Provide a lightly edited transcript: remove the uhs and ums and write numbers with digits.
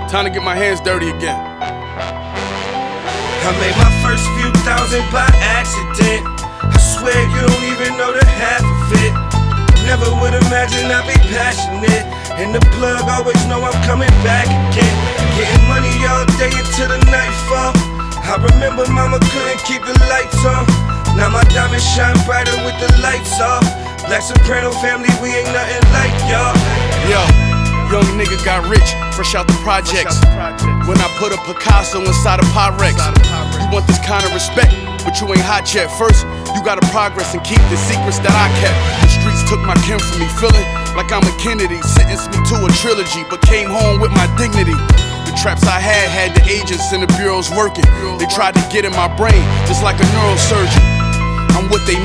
Time to get my hands dirty again. I made my first few thousand by accident. I swear you don't even know the half of it. Never would imagine I'd be passionate. And the plug always know I'm coming back again. Getting money all day until the nightfall. I remember mama couldn't keep the lights on. Now my diamonds shine brighter with the lights off. Black Soprano family, we ain't nothing like y'all. Yo, young nigga got rich, fresh out the projects. When I put a Picasso inside a Pyrex. You want this kind of respect, but you ain't hot yet. First, you gotta progress and keep the secrets that I kept. The streets took my kin from me, feeling like I'm a Kennedy. Sentenced me to a trilogy, but came home with my dignity. The traps I had the agents and the bureaus working. They tried to get in my brain, just like a neurosurgeon. I'm what they